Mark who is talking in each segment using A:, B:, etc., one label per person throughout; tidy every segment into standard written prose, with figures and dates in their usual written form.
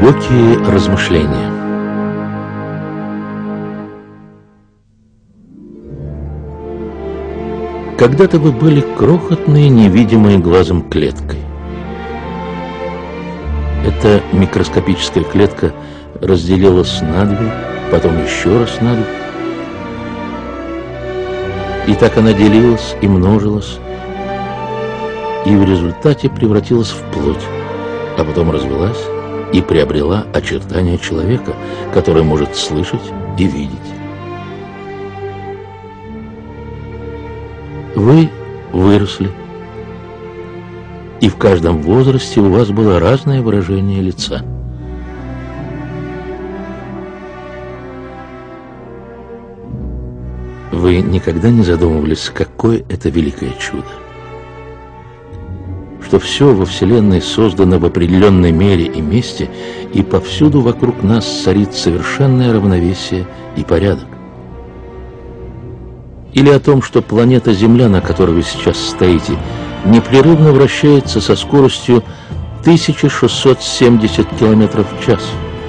A: Глубокие размышления. Когда-то вы были крохотной, невидимой глазом клеткой. Эта микроскопическая клетка разделилась надвое, потом еще раз надвое. И так она делилась и множилась, и в результате превратилась в плоть, а потом развилась и приобрела очертания человека, который может слышать и видеть. Вы выросли, и в каждом возрасте у вас было разное выражение лица. Вы никогда не задумывались, какое это великое чудо, что все во Вселенной создано в определенной мере и месте, и повсюду вокруг нас царит совершенное равновесие и порядок. Или о том, что планета Земля, на которой вы сейчас стоите, непрерывно вращается со скоростью 1670 км в час.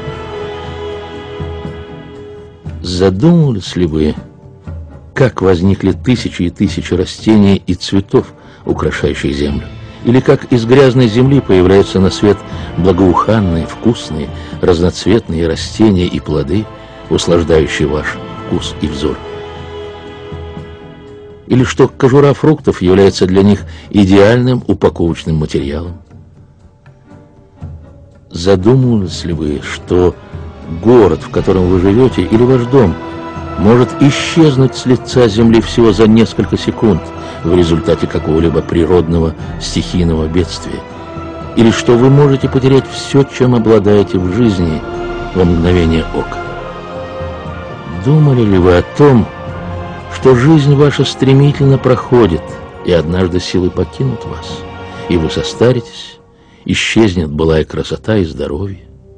A: Задумывались ли вы, как возникли тысячи и тысячи растений и цветов, украшающих Землю? Или как из грязной земли появляются на свет благоуханные, вкусные, разноцветные растения и плоды, услаждающие ваш вкус и взор? Или что кожура фруктов является для них идеальным упаковочным материалом? Задумывались ли вы, что город, в котором вы живете, или ваш дом может исчезнуть с лица земли всего за несколько секунд в результате какого-либо природного стихийного бедствия? Или что вы можете потерять все, чем обладаете в жизни, во мгновение ока? Думали ли вы о том, что жизнь ваша стремительно проходит, и однажды силы покинут вас, и вы состаритесь, исчезнет былая красота и здоровье?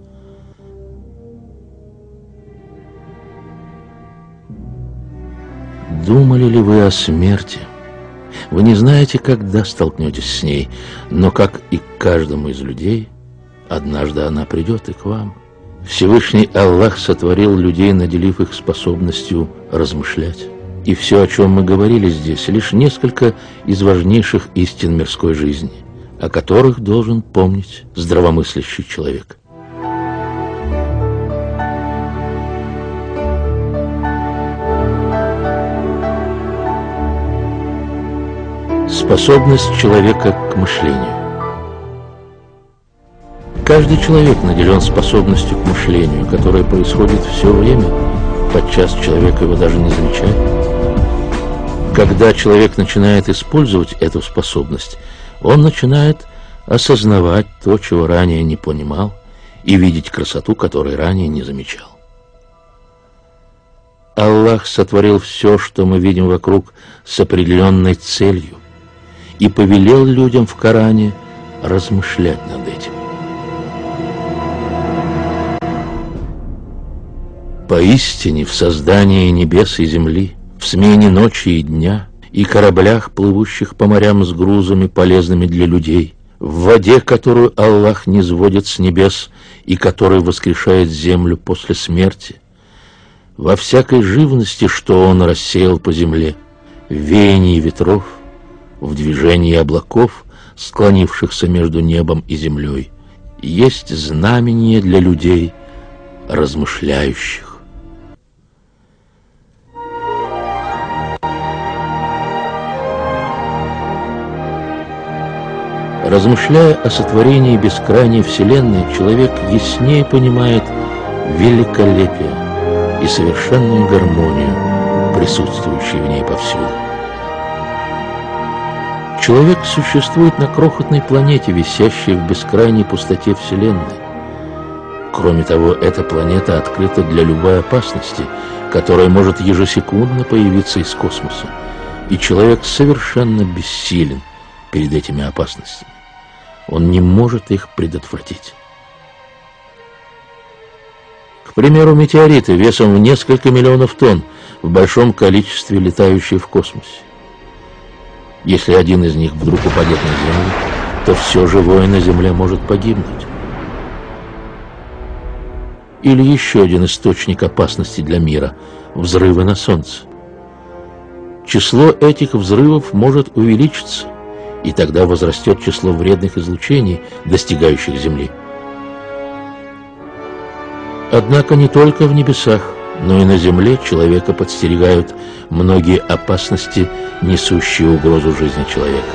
A: Думали ли вы о смерти? Вы не знаете, когда столкнетесь с ней, но, как и к каждому из людей, однажды она придет и к вам. Всевышний Аллах сотворил людей, наделив их способностью размышлять. И все, о чем мы говорили здесь, лишь несколько из важнейших истин мирской жизни, о которых должен помнить здравомыслящий человек. Способность человека к мышлению. Каждый человек наделен способностью к мышлению, которая происходит все время. Подчас человек его даже не замечает. Когда человек начинает использовать эту способность, он начинает осознавать то, чего ранее не понимал, и видеть красоту, которой ранее не замечал. Аллах сотворил все, что мы видим вокруг, с определенной целью, и повелел людям в Коране размышлять над этим. Поистине в создании небес и земли, в смене ночи и дня, и кораблях, плывущих по морям с грузами, полезными для людей, в воде, которую Аллах низводит с небес и который воскрешает землю после смерти, во всякой живности, что Он рассеял по земле, в веянии ветров, в движении облаков, склонившихся между небом и землей, есть знамение для людей, размышляющих. Размышляя о сотворении бескрайней Вселенной, человек яснее понимает великолепие и совершенную гармонию, присутствующую в ней повсюду. Человек существует на крохотной планете, висящей в бескрайней пустоте Вселенной. Кроме того, эта планета открыта для любой опасности, которая может ежесекундно появиться из космоса, и человек совершенно бессилен перед этими опасностями. Он не может их предотвратить. К примеру, метеориты весом в несколько миллионов тонн в большом количестве летающие в космосе. Если один из них вдруг упадет на Землю, то все живое на Земле может погибнуть. Или еще один источник опасности для мира – взрывы на Солнце. Число этих взрывов может увеличиться, и тогда возрастет число вредных излучений, достигающих Земли. Однако не только в небесах, но и на Земле человека подстерегают многие опасности, несущие угрозу жизни человека.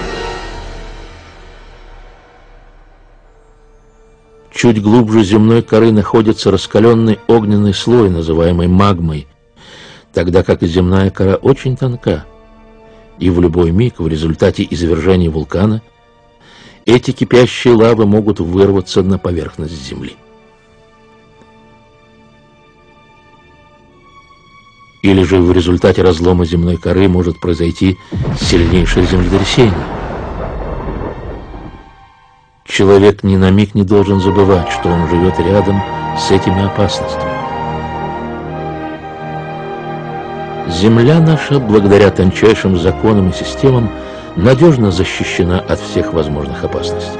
A: Чуть глубже земной коры находится раскаленный огненный слой, называемый магмой, тогда как и земная кора очень тонка, и в любой миг в результате извержения вулкана эти кипящие лавы могут вырваться на поверхность Земли. Или же в результате разлома земной коры может произойти сильнейшее землетрясение. Человек ни на миг не должен забывать, что он живет рядом с этими опасностями. Земля наша, благодаря тончайшим законам и системам, надежно защищена от всех возможных опасностей.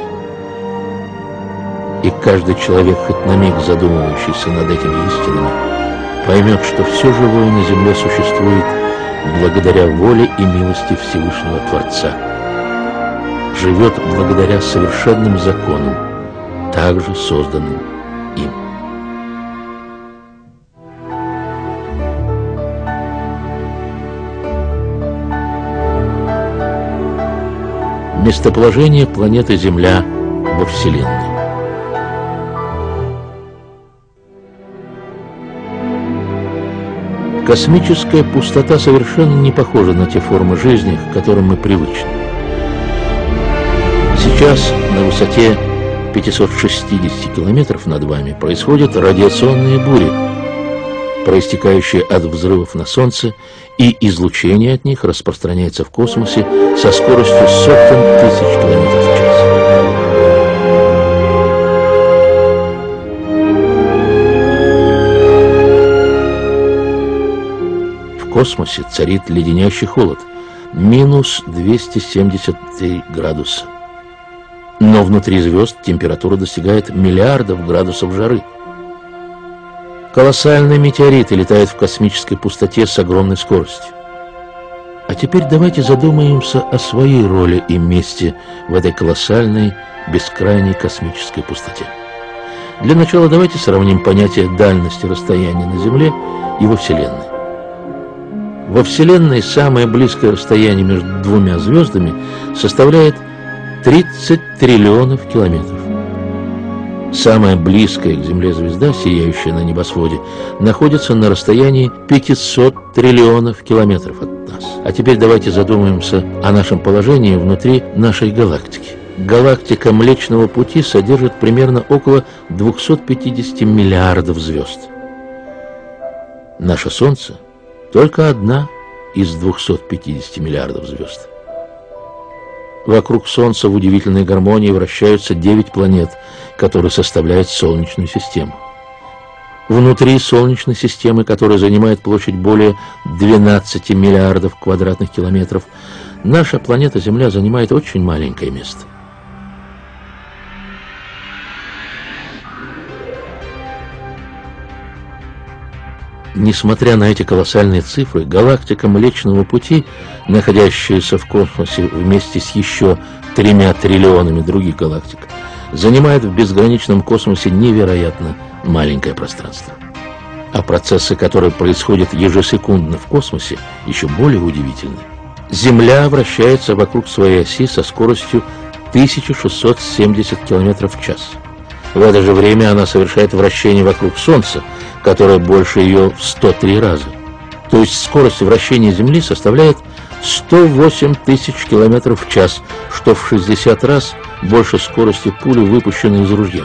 A: И каждый человек, хоть на миг задумывающийся над этими истинами, поймет, что все живое на земле существует благодаря воле и милости Всевышнего Творца. Живет благодаря совершенным законам, также созданным им. Местоположение планеты Земля во Вселенной. Космическая пустота совершенно не похожа на те формы жизни, к которым мы привычны. Сейчас на высоте 560 километров над вами происходят радиационные бури, проистекающие от взрывов на Солнце, и излучение от них распространяется в космосе со скоростью сотен тысяч километров в час. В космосе царит леденящий холод, минус 273 градуса. Но внутри звезд температура достигает миллиардов градусов жары. Колоссальные метеориты летают в космической пустоте с огромной скоростью. А теперь давайте задумаемся о своей роли и месте в этой колоссальной, бескрайней космической пустоте. Для начала давайте сравним понятие дальности расстояния на Земле и во Вселенной. Во Вселенной самое близкое расстояние между двумя звездами составляет 30 триллионов километров. Самая близкая к Земле звезда, сияющая на небосводе, находится на расстоянии 500 триллионов километров от нас. А теперь давайте задумаемся о нашем положении внутри нашей галактики. Галактика Млечного Пути содержит примерно около 250 миллиардов звезд. Наше Солнце только одна из 250 миллиардов звезд. Вокруг Солнца в удивительной гармонии вращаются 9 планет, которые составляют Солнечную систему. Внутри Солнечной системы, которая занимает площадь более 12 миллиардов квадратных километров, наша планета Земля занимает очень маленькое место. Несмотря на эти колоссальные цифры, галактика Млечного Пути, находящаяся в космосе вместе с еще 3 триллионами других галактик, занимает в безграничном космосе невероятно маленькое пространство. А процессы, которые происходят ежесекундно в космосе, еще более удивительны. Земля вращается вокруг своей оси со скоростью 1670 км в час. В это же время она совершает вращение вокруг Солнца, которое больше ее в 103 раза. То есть скорость вращения Земли составляет 108 тысяч километров в час, что в 60 раз больше скорости пули, выпущенной из ружья.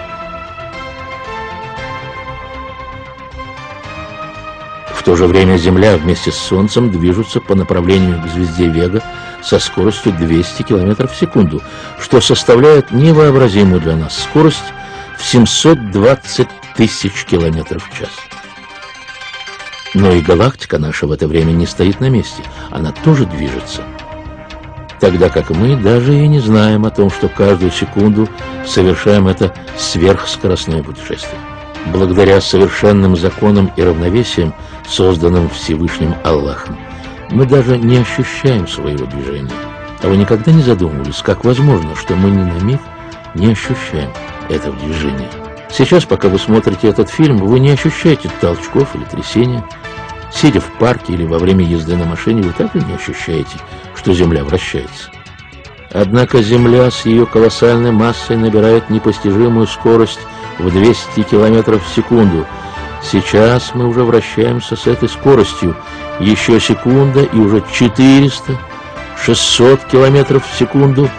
A: В то же время Земля вместе с Солнцем движутся по направлению к звезде Вега со скоростью 200 км в секунду, что составляет невообразимую для нас скорость в 720 тысяч километров в час. Но и галактика наша в это время не стоит на месте, она тоже движется. Тогда как мы даже и не знаем о том, что каждую секунду совершаем это сверхскоростное путешествие. Благодаря совершенным законам и равновесиям, созданным Всевышним Аллахом, мы даже не ощущаем своего движения. А вы никогда не задумывались, как возможно, что мы ни на миг не ощущаем этого движения? Сейчас, пока вы смотрите этот фильм, вы не ощущаете толчков или трясения. Сидя в парке или во время езды на машине, вы также не ощущаете, что Земля вращается. Однако Земля с ее колоссальной массой набирает непостижимую скорость в 200 км в секунду. Сейчас мы уже вращаемся с этой скоростью. Еще секунда, и уже 400, 600 км в секунду.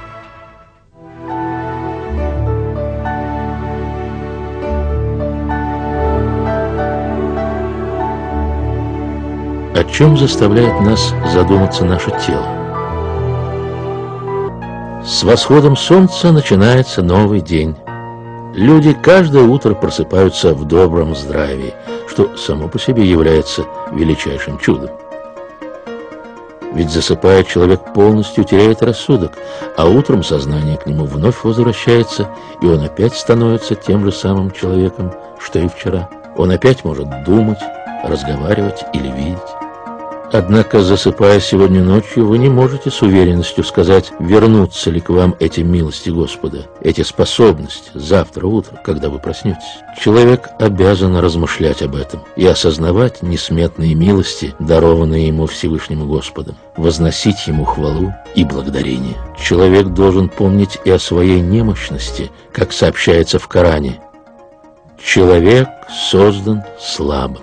A: О чем заставляет нас задуматься наше тело? С восходом солнца начинается новый день. Люди каждое утро просыпаются в добром здравии, что само по себе является величайшим чудом. Ведь засыпая, человек полностью теряет рассудок, а утром сознание к нему вновь возвращается, и он опять становится тем же самым человеком, что и вчера. Он опять может думать, разговаривать или видеть. Однако, засыпая сегодня ночью, вы не можете с уверенностью сказать, вернутся ли к вам эти милости Господа, эти способности завтра утром, когда вы проснетесь. Человек обязан размышлять об этом и осознавать несметные милости, дарованные ему Всевышним Господом, возносить ему хвалу и благодарение. Человек должен помнить и о своей немощности, как сообщается в Коране. Человек создан слабым.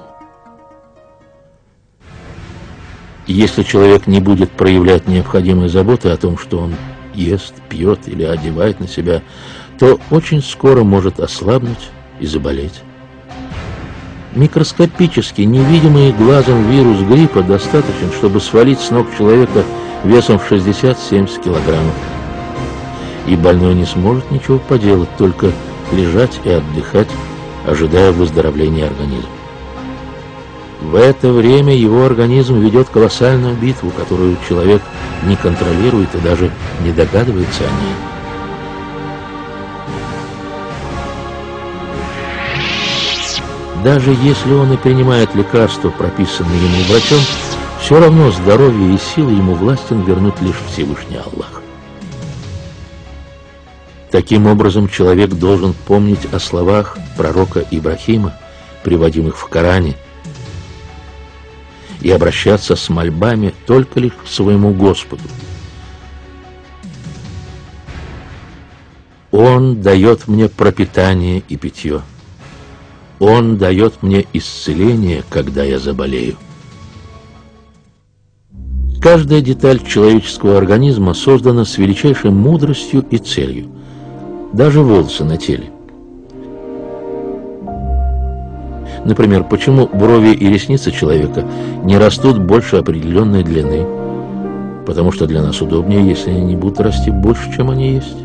A: Если человек не будет проявлять необходимой заботы о том, что он ест, пьет или одевает на себя, то очень скоро может ослабнуть и заболеть. Микроскопически невидимый глазом вирус гриппа достаточен, чтобы свалить с ног человека весом в 60-70 килограммов. И больной не сможет ничего поделать, только лежать и отдыхать, ожидая выздоровления организма. В это время его организм ведет колоссальную битву, которую человек не контролирует и даже не догадывается о ней. Даже если он и принимает лекарства, прописанные ему врачом, все равно здоровье и силы ему властен вернуть лишь Всевышний Аллах. Таким образом, человек должен помнить о словах пророка Ибрахима, приводимых в Коране, и обращаться с мольбами только лишь к своему Господу. Он дает мне пропитание и питье. Он дает мне исцеление, когда я заболею. Каждая деталь человеческого организма создана с величайшей мудростью и целью. Даже волосы на теле. Например, почему брови и ресницы человека не растут больше определенной длины? Потому что для нас удобнее, если они будут расти больше, чем они есть.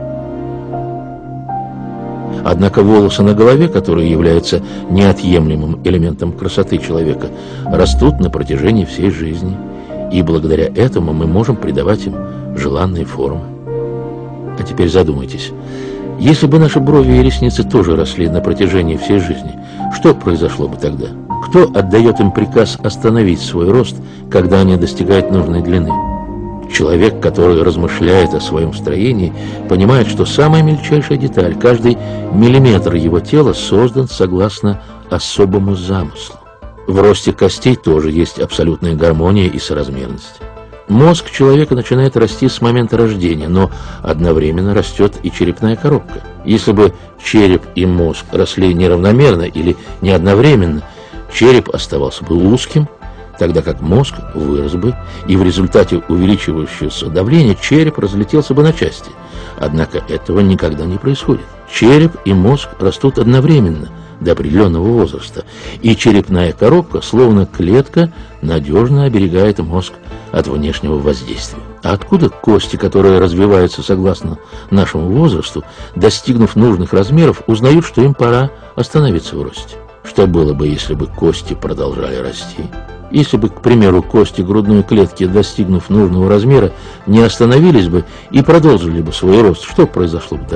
A: Однако волосы на голове, которые являются неотъемлемым элементом красоты человека, растут на протяжении всей жизни. И благодаря этому мы можем придавать им желанные формы. А теперь задумайтесь. Если бы наши брови и ресницы тоже росли на протяжении всей жизни, что произошло бы тогда? Кто отдает им приказ остановить свой рост, когда они достигают нужной длины? Человек, который размышляет о своем строении, понимает, что самая мельчайшая деталь, каждый миллиметр его тела создан согласно особому замыслу. В росте костей тоже есть абсолютная гармония и соразмерность. Мозг человека начинает расти с момента рождения, но одновременно растет и черепная коробка. Если бы череп и мозг росли неравномерно или не одновременно, череп оставался бы узким, тогда как мозг вырос бы, и в результате увеличивающегося давления череп разлетелся бы на части. Однако этого никогда не происходит. Череп и мозг растут одновременно, до определенного возраста, и черепная коробка, словно клетка, надежно оберегает мозг от внешнего воздействия. А откуда кости, которые развиваются согласно нашему возрасту, достигнув нужных размеров, узнают, что им пора остановиться в росте? Что было бы, если бы кости продолжали расти? Если бы, к примеру, кости грудной клетки, достигнув нужного размера, не остановились бы и продолжили бы свой рост, что произошло бы тогда?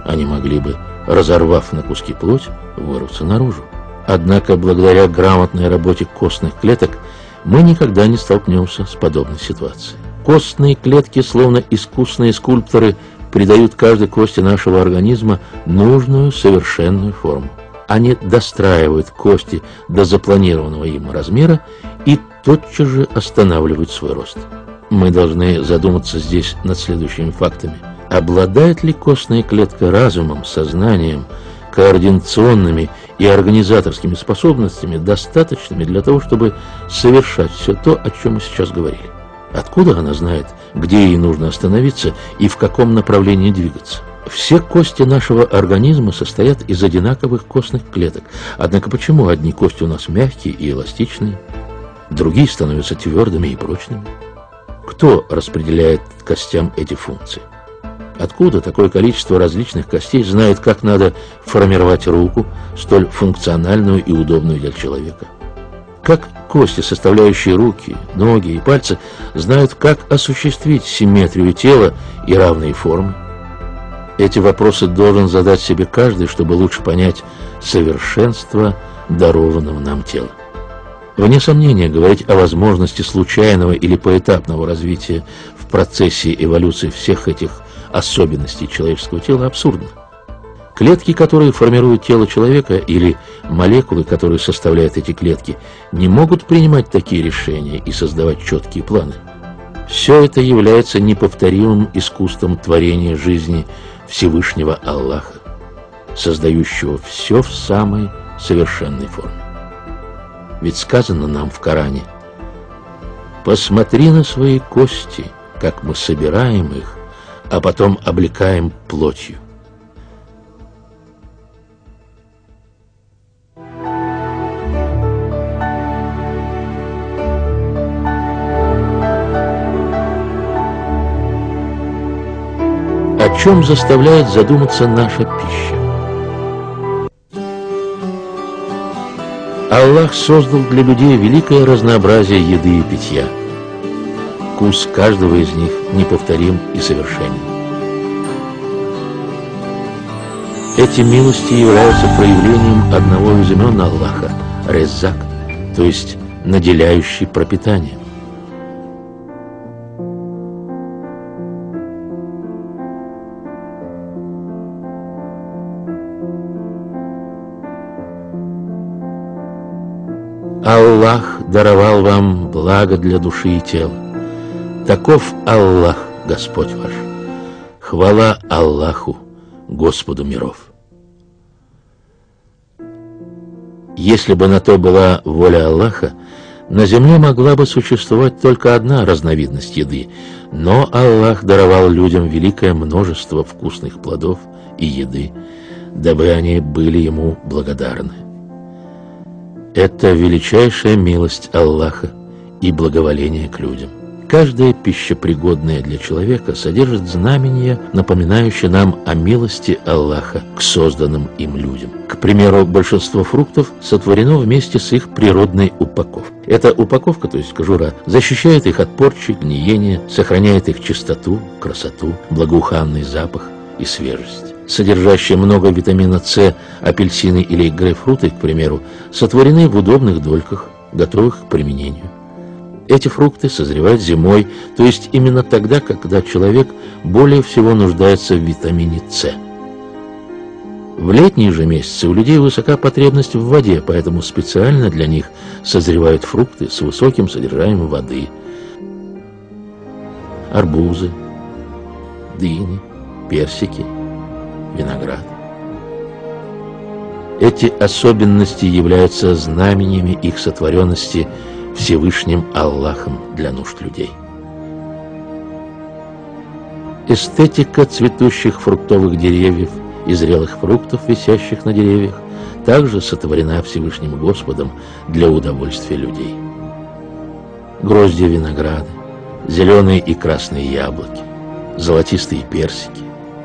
A: Они могли бы, разорвав на куски плоть, вырваться наружу. Однако, благодаря грамотной работе костных клеток, мы никогда не столкнемся с подобной ситуацией. Костные клетки, словно искусные скульпторы, придают каждой кости нашего организма нужную совершенную форму. Они достраивают кости до запланированного им размера и тотчас же останавливают свой рост. Мы должны задуматься здесь над следующими фактами. Обладает ли костная клетка разумом, сознанием, координационными и организаторскими способностями, достаточными для того, чтобы совершать все то, о чем мы сейчас говорили? Откуда она знает, где ей нужно остановиться и в каком направлении двигаться? Все кости нашего организма состоят из одинаковых костных клеток. Однако почему одни кости у нас мягкие и эластичные, другие становятся твердыми и прочными? Кто распределяет костям эти функции? Откуда такое количество различных костей знает, как надо формировать руку, столь функциональную и удобную для человека? Как кости, составляющие руки, ноги и пальцы, знают, как осуществить симметрию тела и равные формы? Эти вопросы должен задать себе каждый, чтобы лучше понять совершенство дарованного нам тела. Вне сомнения, говорить о возможности случайного или поэтапного развития в процессе эволюции всех этих особенностей человеческого тела абсурдно. Клетки, которые формируют тело человека, или молекулы, которые составляют эти клетки, не могут принимать такие решения и создавать четкие планы. Все это является неповторимым искусством творения жизни Всевышнего Аллаха, создающего все в самой совершенной форме. Ведь сказано нам в Коране: «Посмотри на свои кости, как мы собираем их, а потом облекаем плотью». О чем заставляет задуматься наша пища? Аллах создал для людей великое разнообразие еды и питья. Вкус каждого из них неповторим и совершенен. Эти милости являются проявлением одного из имен Аллаха – Реззак, то есть наделяющий пропитанием. Аллах даровал вам благо для души и тела. Таков Аллах, Господь ваш. Хвала Аллаху, Господу миров. Если бы на то была воля Аллаха, на земле могла бы существовать только одна разновидность еды, но Аллах даровал людям великое множество вкусных плодов и еды, дабы они были Ему благодарны. Это величайшая милость Аллаха и благоволение к людям. Каждая пища, пригодная для человека, содержит знамения, напоминающие нам о милости Аллаха к созданным им людям. К примеру, большинство фруктов сотворено вместе с их природной упаковкой. Эта упаковка, то есть кожура, защищает их от порчи, гниения, сохраняет их чистоту, красоту, благоуханный запах и свежесть. Содержащие много витамина С апельсины или грейпфруты, к примеру, сотворены в удобных дольках, готовых к применению. Эти фрукты созревают зимой, то есть именно тогда, когда человек более всего нуждается в витамине С. В летние же месяцы у людей высока потребность в воде, поэтому специально для них созревают фрукты с высоким содержанием воды. Арбузы, дыни, персики, виноград. Эти особенности являются знамениями их сотворенности Всевышним Аллахом для нужд людей. Эстетика цветущих фруктовых деревьев и зрелых фруктов, висящих на деревьях, также сотворена Всевышним Господом для удовольствия людей. Гроздья винограда, зеленые и красные яблоки, золотистые персики.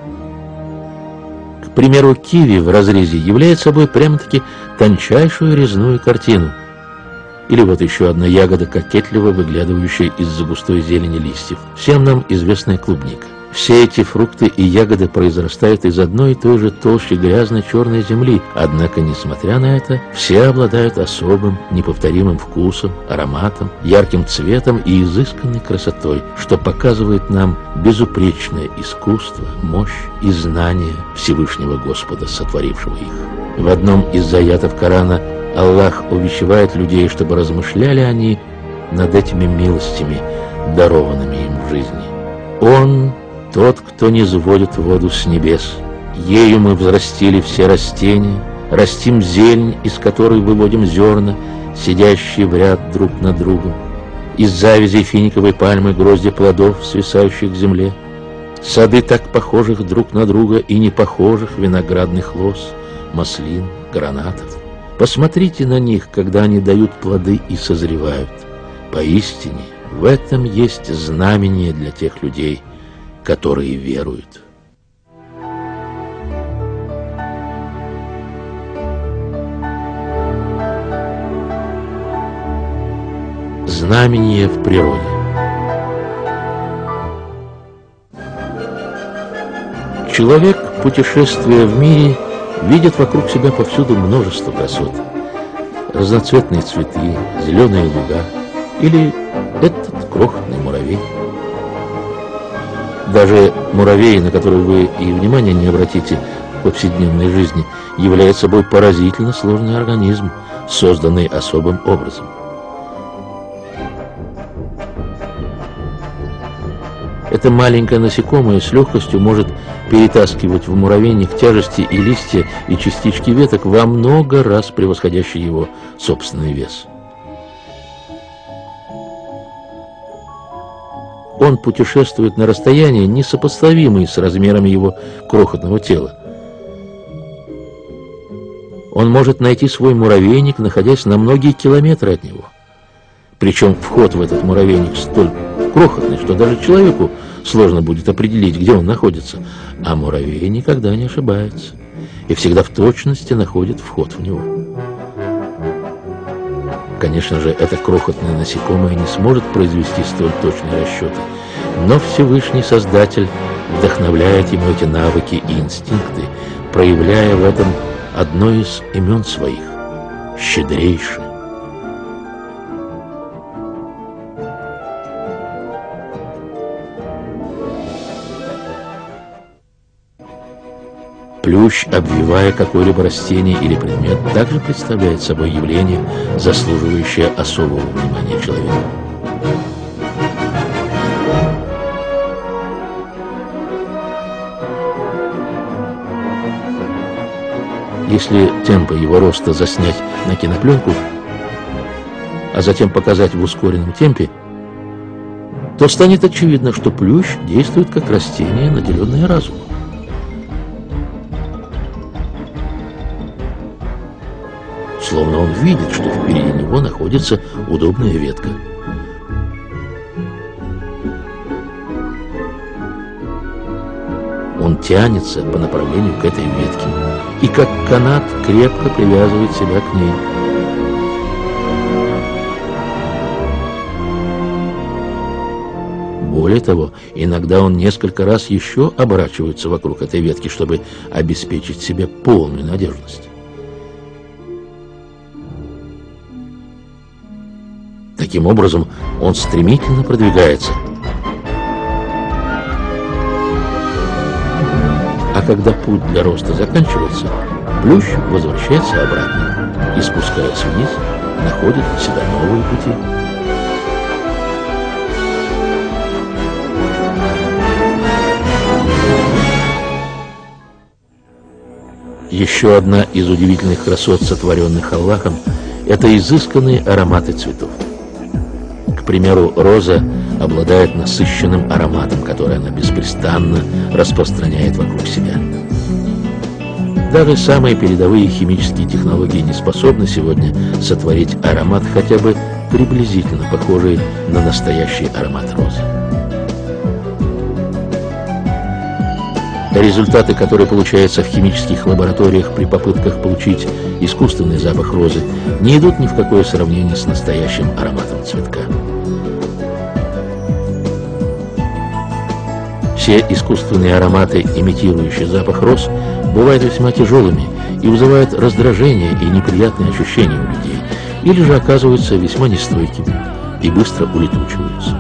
A: К примеру, киви в разрезе является собой прямо-таки тончайшую резную картину. Или вот еще одна ягода, кокетливо выглядывающая из-за густой зелени листьев. Всем нам известная клубника. Все эти фрукты и ягоды произрастают из одной и той же толщи грязной черной земли, однако, несмотря на это, все обладают особым, неповторимым вкусом, ароматом, ярким цветом и изысканной красотой, что показывает нам безупречное искусство, мощь и знание Всевышнего Господа, сотворившего их. В одном из заятов Корана Аллах увещевает людей, чтобы размышляли они над этими милостями, дарованными им в жизни. Он тот, кто низводит воду с небес. Ею мы взрастили все растения, растим зелень, из которой выводим зерна, сидящие в ряд друг над другом. Из завязей финиковой пальмы грозди плодов, свисающих к земле. Сады так похожих друг на друга и не похожих виноградных лоз, маслин, гранатов. Посмотрите на них, когда они дают плоды и созревают. Поистине, в этом есть знамение для тех людей, которые веруют. Знамение в природе. Человек, путешествуя в мире, видит вокруг себя повсюду множество красот. Разноцветные цветы, зеленые луга или этот крохотный муравей. Даже муравей, на который вы и внимания не обратите в повседневной жизни, является собой поразительно сложный организм, созданный особым образом. Это маленькое насекомое с легкостью может перетаскивать в муравейник тяжести и листья, и частички веток, во много раз превосходящие его собственный вес. Он путешествует на расстоянии, несопоставимые с размерами его крохотного тела. Он может найти свой муравейник, находясь на многие километры от него. Причем вход в этот муравейник столь крохотный, что даже человеку сложно будет определить, где он находится. А муравей никогда не ошибается и всегда в точности находит вход в него. Конечно же, это крохотное насекомое не сможет произвести столь точные расчеты, но Всевышний Создатель вдохновляет ему эти навыки и инстинкты, проявляя в этом одно из имен своих – щедрейший. Плющ, обвивая какое-либо растение или предмет, также представляет собой явление, заслуживающее особого внимания человека. Если темпы его роста заснять на кинопленку, а затем показать в ускоренном темпе, то станет очевидно, что плющ действует как растение, наделенное разумом. Словно он видит, что впереди него находится удобная ветка. Он тянется по направлению к этой ветке и как канат крепко привязывает себя к ней. Более того, иногда он несколько раз еще оборачивается вокруг этой ветки, чтобы обеспечить себе полную надежность. Таким образом, он стремительно продвигается. А когда путь для роста заканчивается, плющ возвращается обратно и, спускаясь вниз, находит для себя новые пути. Еще одна из удивительных красот, сотворенных Аллахом, это изысканные ароматы цветов. К примеру, роза обладает насыщенным ароматом, который она беспрестанно распространяет вокруг себя. Даже самые передовые химические технологии не способны сегодня сотворить аромат, хотя бы приблизительно похожий на настоящий аромат розы. Результаты, которые получаются в химических лабораториях при попытках получить искусственный запах розы, не идут ни в какое сравнение с настоящим ароматом цветка. Все искусственные ароматы, имитирующие запах роз, бывают весьма тяжелыми и вызывают раздражение и неприятные ощущения у людей, или же оказываются весьма нестойкими и быстро улетучиваются.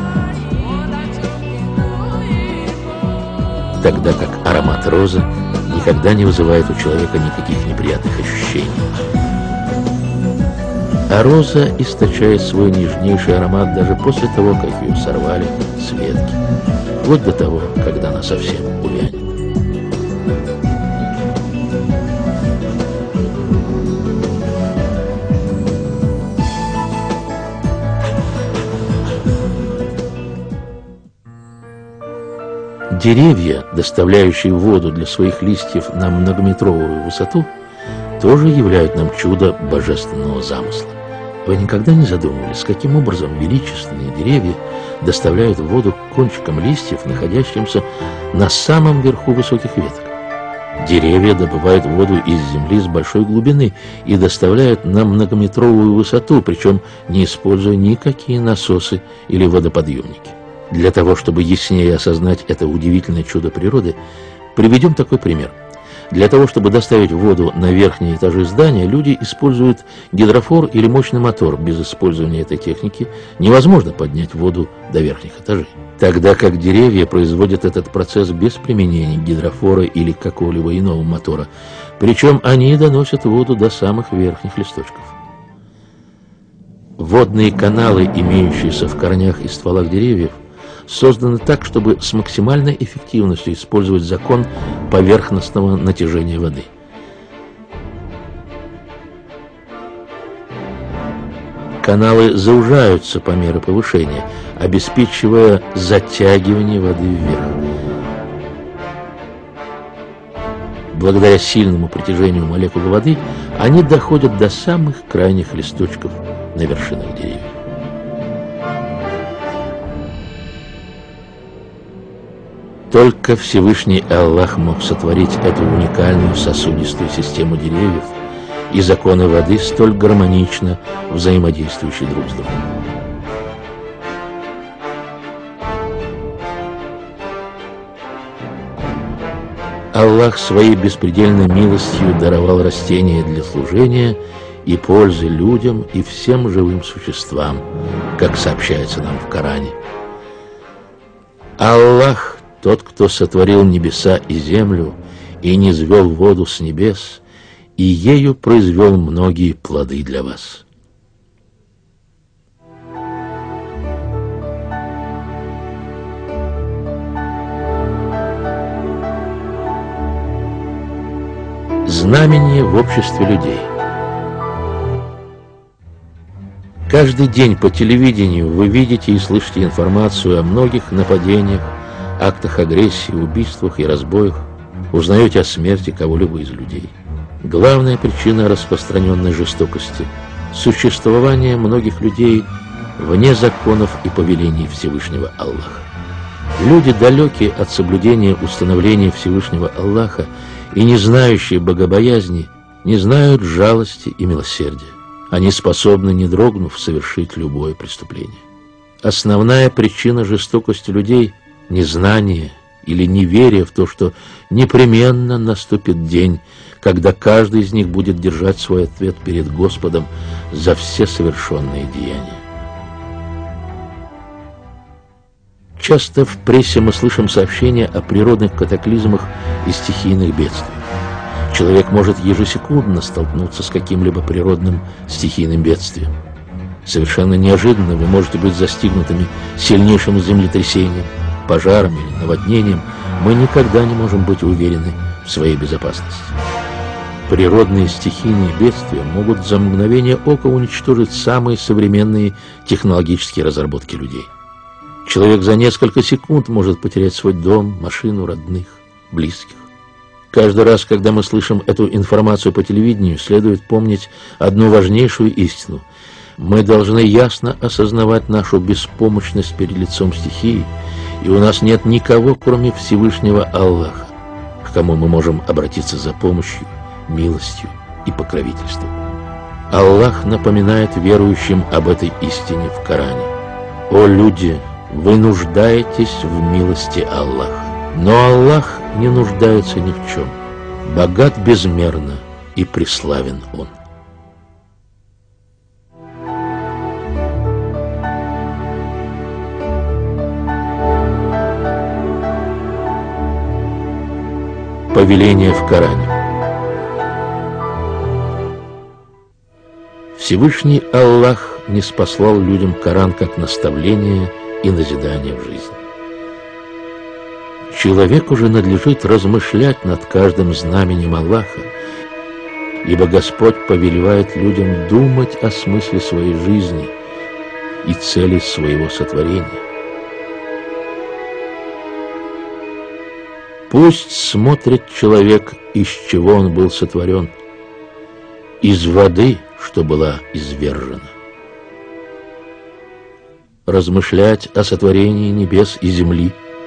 A: Тогда как аромат розы никогда не вызывает у человека никаких неприятных ощущений. А роза источает свой нежнейший аромат даже после того, как ее сорвали с ветки, вплоть до того, когда она совсем увянет. Деревья, доставляющие воду для своих листьев на многометровую высоту, тоже являют нам чудо божественного замысла. Вы никогда не задумывались, каким образом величественные деревья доставляют воду к кончикам листьев, находящимся на самом верху высоких веток? Деревья добывают воду из земли с большой глубины и доставляют на многометровую высоту, причем не используя никакие насосы или водоподъемники. Для того, чтобы яснее осознать это удивительное чудо природы, приведем такой пример. Для того, чтобы доставить воду на верхние этажи здания, люди используют гидрофор или мощный мотор. Без использования этой техники невозможно поднять воду до верхних этажей. Тогда как деревья производят этот процесс без применения гидрофора или какого-либо иного мотора. Причем они доносят воду до самых верхних листочков. Водные каналы, имеющиеся в корнях и стволах деревьев, созданы так, чтобы с максимальной эффективностью использовать закон поверхностного натяжения воды. Каналы заужаются по мере повышения, обеспечивая затягивание воды вверх. Благодаря сильному притяжению молекул воды они доходят до самых крайних листочков на вершинах деревьев. Только Всевышний Аллах мог сотворить эту уникальную сосудистую систему деревьев и законы воды, столь гармонично взаимодействующие друг с другом. Аллах своей беспредельной милостью даровал растения для служения и пользы людям и всем живым существам, как сообщается нам в Коране. Аллах — тот, кто сотворил небеса и землю и низвел воду с небес, и ею произвел многие плоды для вас. Знамение в обществе людей. Каждый день по телевидению вы видите и слышите информацию о многих нападениях, актах агрессии, убийствах и разбоях, узнаете о смерти кого-либо из людей. Главная причина распространенной жестокости – существование многих людей вне законов и повелений Всевышнего Аллаха. Люди, далекие от соблюдения установлений Всевышнего Аллаха и не знающие богобоязни, не знают жалости и милосердия. Они способны, не дрогнув, совершить любое преступление. Основная причина жестокости людей – незнание или неверие в то, что непременно наступит день, когда каждый из них будет держать свой ответ перед Господом за все совершенные деяния. Часто в прессе мы слышим сообщения о природных катаклизмах и стихийных бедствиях. Человек может ежесекундно столкнуться с каким-либо природным стихийным бедствием. Совершенно неожиданно вы можете быть застигнутыми сильнейшим землетрясением, пожаром или наводнением. Мы никогда не можем быть уверены в своей безопасности. Природные стихийные бедствия могут за мгновение ока уничтожить самые современные технологические разработки людей. Человек за несколько секунд может потерять свой дом, машину, родных, близких. Каждый раз, когда мы слышим эту информацию по телевидению, следует помнить одну важнейшую истину. Мы должны ясно осознавать нашу беспомощность перед лицом стихии, и у нас нет никого, кроме Всевышнего Аллаха, к кому мы можем обратиться за помощью, милостью и покровительством. Аллах напоминает верующим об этой истине в Коране. «О люди, Вы нуждаетесь в милости Аллаха, но Аллах не нуждается ни в чем. Богат безмерно и преславен Он. Повеление в Коране. Всевышний Аллах ниспослал людям Коран как наставление и назидание в жизни. Человеку же надлежит размышлять над каждым знаменем Аллаха, ибо Господь повелевает людям думать о смысле своей жизни и цели своего сотворения. Пусть смотрит человек, из чего он был сотворен, из воды, что была извержена. Размышлять о сотворении небес и земли.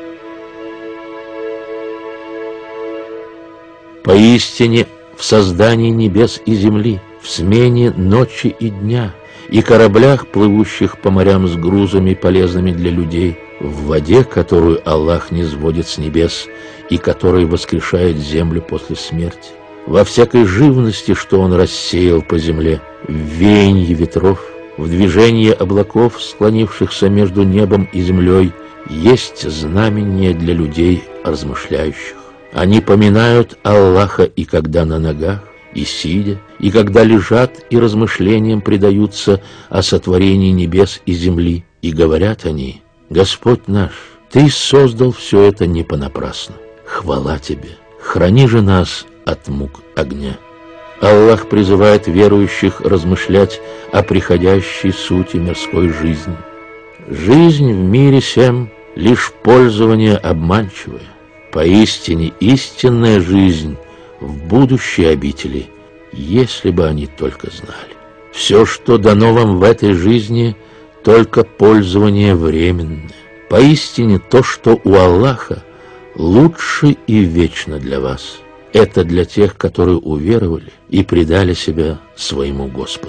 A: Поистине в создании небес и земли, в смене ночи и дня, и кораблях, плывущих по морям с грузами, полезными для людей, в воде, которую Аллах низводит с небес и который воскрешает землю после смерти, во всякой живности, что Он рассеял по земле, в веянии ветров, в движении облаков, склонившихся между небом и землей, есть знамение для людей, размышляющих. Они поминают Аллаха и когда на ногах, и сидя, и когда лежат и размышлениям предаются о сотворении небес и земли, и говорят они: «Господь наш, Ты создал все это не понапрасну. Хвала Тебе, храни же нас от мук огня». Аллах призывает верующих размышлять о приходящей сути мирской жизни. Жизнь в мире сем — лишь пользование обманчивое. Поистине истинная жизнь в будущей обители, если бы они только знали. Все, что дано вам в этой жизни, только пользование временное. Поистине то, что у Аллаха, лучше и вечно для вас. Это для тех, которые уверовали и предали себя своему Господу.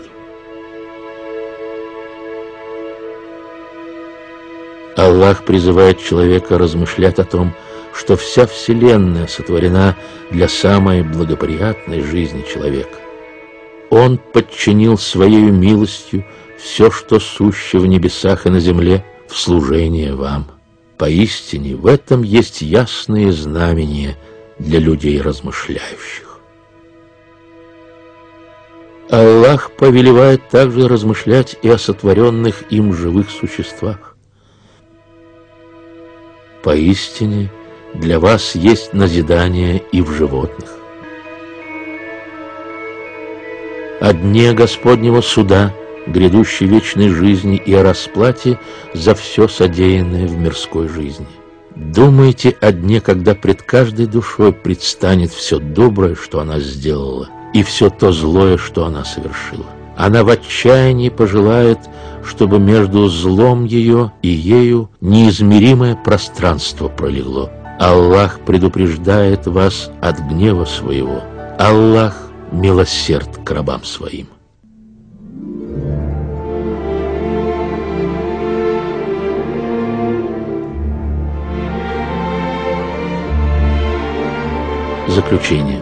A: Аллах призывает человека размышлять о том, что вся Вселенная сотворена для самой благоприятной жизни человека. Он подчинил Своею милостью все, что суще в небесах и на земле, в служение вам. Поистине в этом есть ясные знамения для людей размышляющих. Аллах повелевает также размышлять и о сотворенных им живых существах. Поистине для вас есть назидание и в животных. О дне Господнего суда, грядущей вечной жизни и о расплате за все содеянное в мирской жизни. Думайте о дне, когда пред каждой душой предстанет все доброе, что она сделала, и все то злое, что она совершила. Она в отчаянии пожелает, чтобы между злом ее и ею неизмеримое пространство пролегло. Аллах предупреждает вас от гнева своего. Аллах милосерд к рабам своим. Заключение.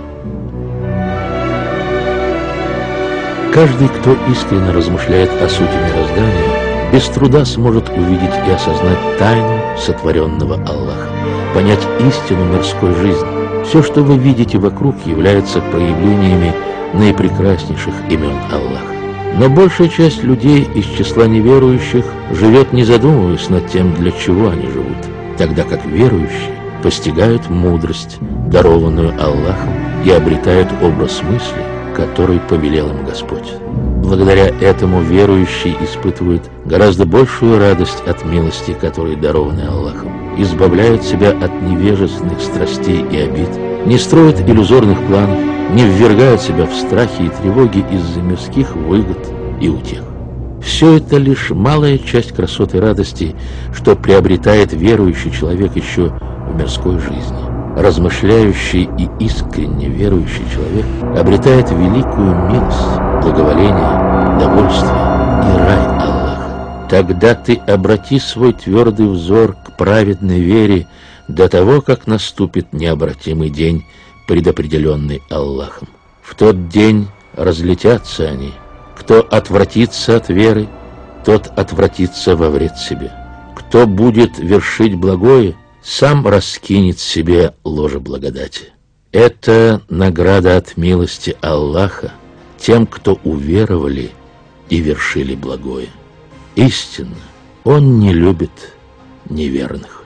A: Каждый, кто искренне размышляет о сути мироздания, без труда сможет увидеть и осознать тайну сотворенного Аллаха, понять истину мирской жизни. Все, что вы видите вокруг, является проявлениями наипрекраснейших имен Аллаха. Но большая часть людей из числа неверующих живет, не задумываясь над тем, для чего они живут, тогда как верующие постигают мудрость, дарованную Аллахом, и обретают образ мысли, который повелел им Господь. Благодаря этому верующие испытывают гораздо большую радость от милости, которой дарованы Аллахом, избавляют себя от невежественных страстей и обид, не строят иллюзорных планов, не ввергают себя в страхи и тревоги из-за мирских выгод и утех. Все это лишь малая часть красоты и радости, что приобретает верующий человек еще в мирской жизни. Размышляющий и искренне верующий человек обретает великую милость, благоволение, довольствие и рай Аллаха. Тогда ты обрати свой твердый взор к праведной вере до того, как наступит необратимый день, предопределенный Аллахом. В тот день разлетятся они. Кто отвратится от веры, тот отвратится во вред себе. Кто будет вершить благое, сам раскинет себе ложе благодати. Это награда от милости Аллаха тем, кто уверовали и вершили благое. Истинно, Он не любит неверных.